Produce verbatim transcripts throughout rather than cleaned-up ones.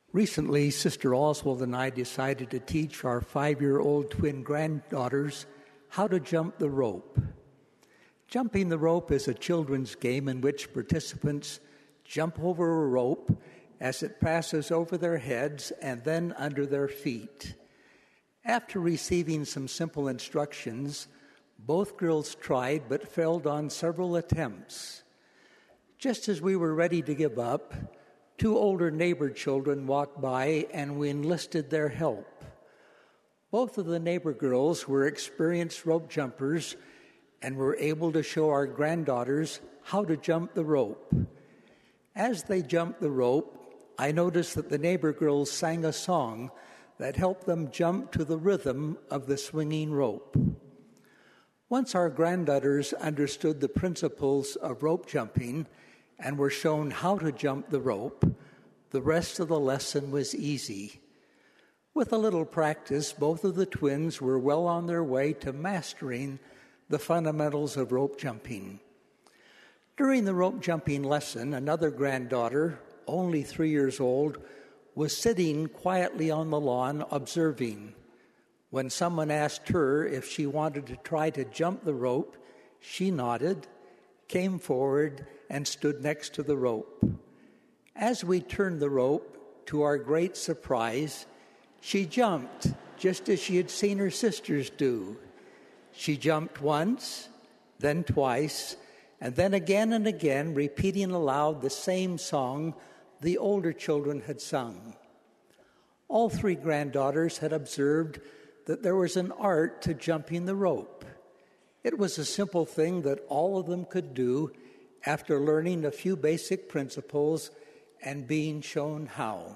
Recently, Sister Oswald and I decided to teach our five-year-old twin granddaughters how to jump the rope. Jumping the rope is a children's game in which participants jump over a rope as it passes over their heads and then under their feet. After receiving some simple instructions, both girls tried but failed on several attempts. Just as we were ready to give up, two older neighbor children walked by and we enlisted their help. Both of the neighbor girls were experienced rope jumpers and were able to show our granddaughters how to jump the rope. As they jumped the rope, I noticed that the neighbor girls sang a song that helped them jump to the rhythm of the swinging rope. Once our granddaughters understood the principles of rope jumping and were shown how to jump the rope, the rest of the lesson was easy. With a little practice, both of the twins were well on their way to mastering the fundamentals of rope jumping. During the rope jumping lesson, another granddaughter, only three years old, was sitting quietly on the lawn observing. When someone asked her if she wanted to try to jump the rope, she nodded, came forward, and stood next to the rope. As we turned the rope, to our great surprise, she jumped just as she had seen her sisters do. She jumped once, then twice, and then again and again, repeating aloud the same song the older children had sung. All three granddaughters had observed that there was an art to jumping the rope. It was a simple thing that all of them could do after learning a few basic principles and being shown how.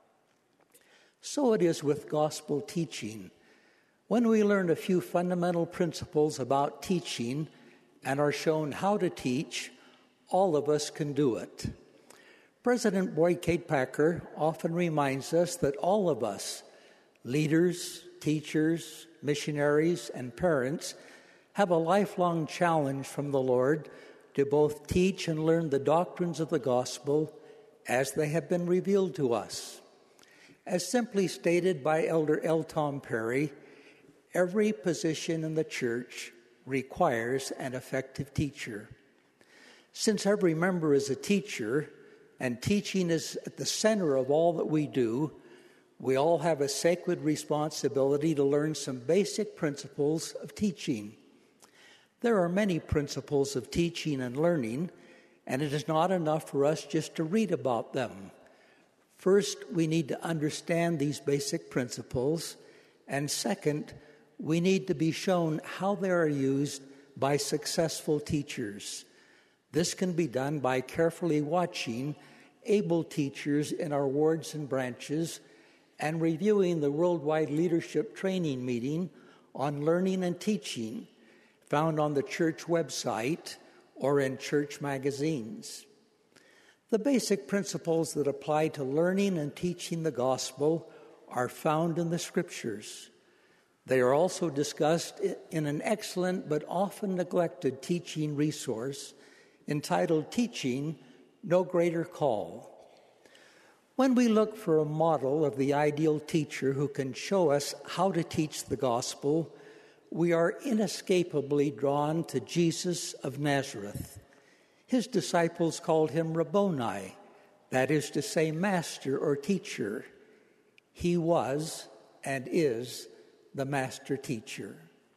So it is with gospel teaching. When we learn a few fundamental principles about teaching and are shown how to teach, all of us can do it. President Boyd K. Packer often reminds us that all of us, leaders, teachers, missionaries, and parents, have a lifelong challenge from the Lord to both teach and learn the doctrines of the gospel as they have been revealed to us. As simply stated by Elder L. Tom Perry, every position in the church requires an effective teacher. Since every member is a teacher, and teaching is at the center of all that we do, we all have a sacred responsibility to learn some basic principles of teaching. There are many principles of teaching and learning, and it is not enough for us just to read about them. First, we need to understand these basic principles, and second, we need to be shown how they are used by successful teachers. This can be done by carefully watching able teachers in our wards and branches and reviewing the Worldwide Leadership Training Meeting on Learning and Teaching, found on the church website or in church magazines. The basic principles that apply to learning and teaching the gospel are found in the scriptures. They are also discussed in an excellent but often neglected teaching resource entitled Teaching, No Greater Call. When we look for a model of the ideal teacher who can show us how to teach the gospel, we are inescapably drawn to Jesus of Nazareth. His disciples called him Rabboni, that is to say, master or teacher. He was and is the master teacher.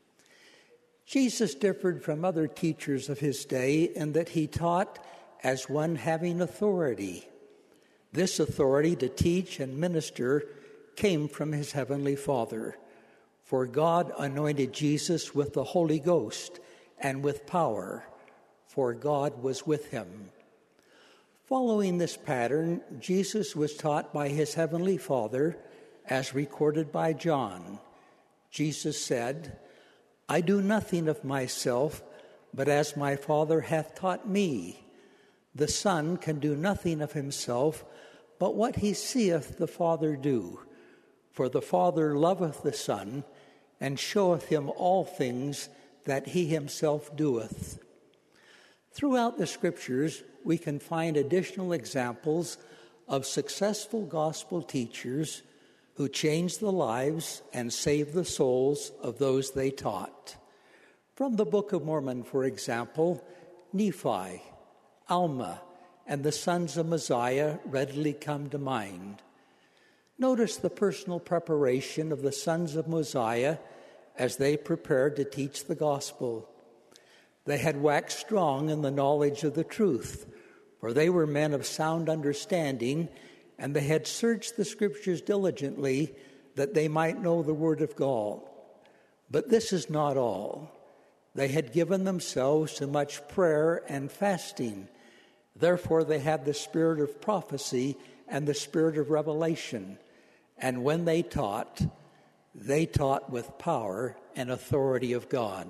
Jesus differed from other teachers of his day in that he taught as one having authority. This authority to teach and minister came from his heavenly Father. For God anointed Jesus with the Holy Ghost and with power, for God was with him. Following this pattern, Jesus was taught by his heavenly Father, as recorded by John. Jesus said, "I do nothing of myself, but as my Father hath taught me. The Son can do nothing of himself, but what he seeth the Father do. For the Father loveth the Son, and showeth him all things that he himself doeth." Throughout the Scriptures, we can find additional examples of successful gospel teachers who changed the lives and saved the souls of those they taught. From the Book of Mormon, for example, Nephi, Alma, and the sons of Mosiah readily come to mind. Notice the personal preparation of the sons of Mosiah as they prepared to teach the gospel. They had waxed strong in the knowledge of the truth, for they were men of sound understanding, and they had searched the Scriptures diligently that they might know the Word of God. But this is not all. They had given themselves to much prayer and fasting. Therefore they had the spirit of prophecy and the spirit of revelation. And when they taught, they taught with power and authority of God.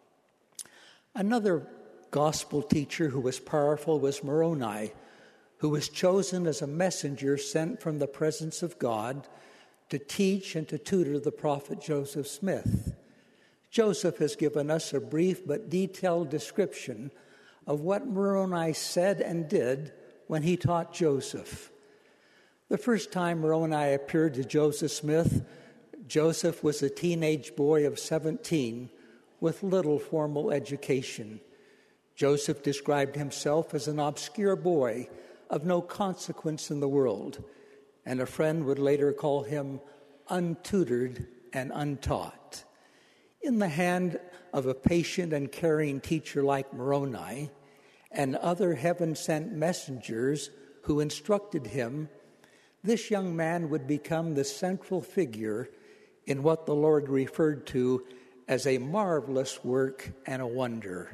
Another gospel teacher who was powerful was Moroni, who was chosen as a messenger sent from the presence of God to teach and to tutor the prophet Joseph Smith. Joseph has given us a brief but detailed description of what Moroni said and did when he taught Joseph. The first time Moroni appeared to Joseph Smith, Joseph was a teenage boy of seventeen with little formal education. Joseph described himself as an obscure boy of no consequence in the world, and a friend would later call him untutored and untaught. In the hand of a patient and caring teacher like Moroni and other heaven-sent messengers who instructed him, this young man would become the central figure in what the Lord referred to as a marvelous work and a wonder.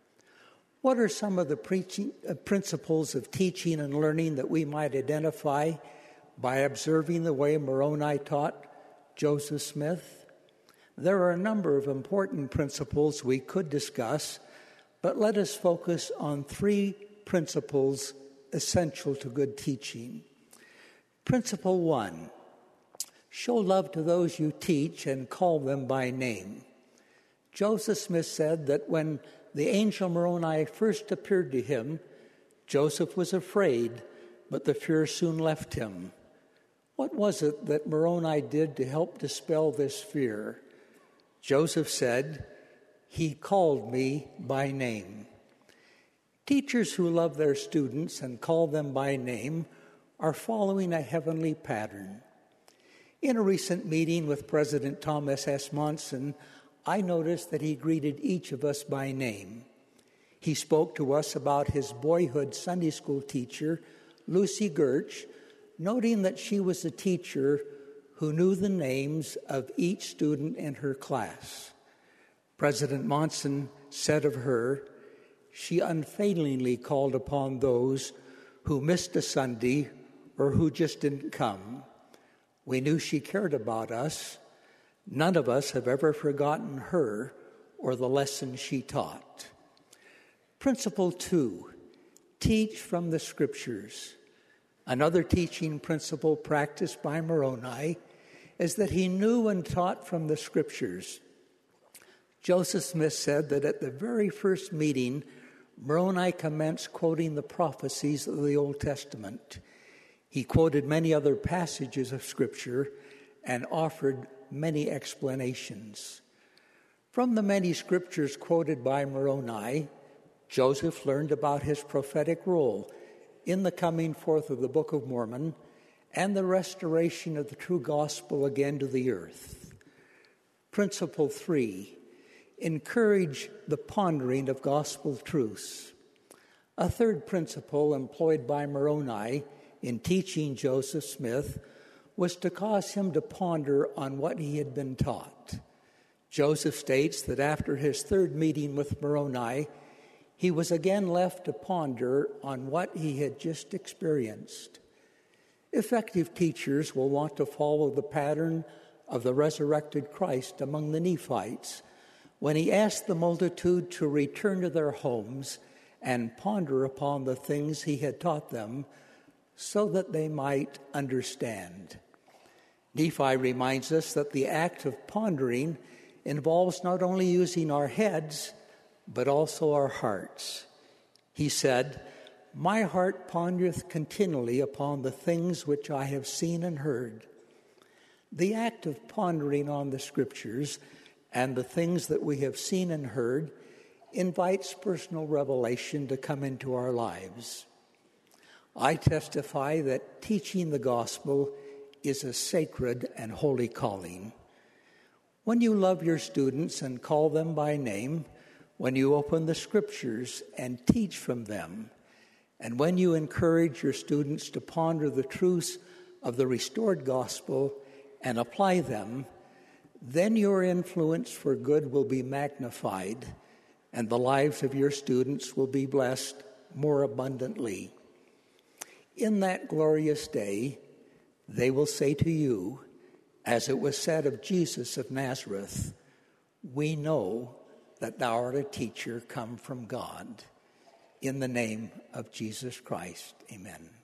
What are some of the preaching, uh, principles of teaching and learning that we might identify by observing the way Moroni taught Joseph Smith? There are a number of important principles we could discuss, but let us focus on three principles essential to good teaching. Principle one, show love to those you teach and call them by name. Joseph Smith said that when the angel Moroni first appeared to him, Joseph was afraid, but the fear soon left him. What was it that Moroni did to help dispel this fear? Joseph said, "He called me by name." Teachers who love their students and call them by name are following a heavenly pattern. In a recent meeting with President Thomas S. Monson, I noticed that he greeted each of us by name. He spoke to us about his boyhood Sunday school teacher, Lucy Gertsch, noting that she was a teacher who knew the names of each student in her class. President Monson said of her, "She unfailingly called upon those who missed a Sunday or who just didn't come. We knew she cared about us. None of us have ever forgotten her or the lesson she taught." Principle two, teach from the Scriptures. Another teaching principle practiced by Moroni is that he knew and taught from the Scriptures. Joseph Smith said that at the very first meeting, Moroni commenced quoting the prophecies of the Old Testament. He quoted many other passages of Scripture and offered many explanations. From the many Scriptures quoted by Moroni, Joseph learned about his prophetic role in the coming forth of the Book of Mormon and the restoration of the true gospel again to the earth. Principle three, encourage the pondering of gospel truths. A third principle employed by Moroni in teaching Joseph Smith was to cause him to ponder on what he had been taught. Joseph states that after his third meeting with Moroni, he was again left to ponder on what he had just experienced. Effective teachers will want to follow the pattern of the resurrected Christ among the Nephites when he asked the multitude to return to their homes and ponder upon the things he had taught them so that they might understand. Nephi reminds us that the act of pondering involves not only using our heads, but also our hearts. He said, my heart pondereth continually upon the things which I have seen and heard. The act of pondering on the Scriptures and the things that we have seen and heard invites personal revelation to come into our lives. I testify that teaching the gospel is a sacred and holy calling. When you love your students and call them by name, when you open the Scriptures and teach from them, and when you encourage your students to ponder the truths of the restored gospel and apply them, then your influence for good will be magnified, and the lives of your students will be blessed more abundantly. In that glorious day, they will say to you, as it was said of Jesus of Nazareth, "We know that thou art a teacher come from God." In the name of Jesus Christ, amen.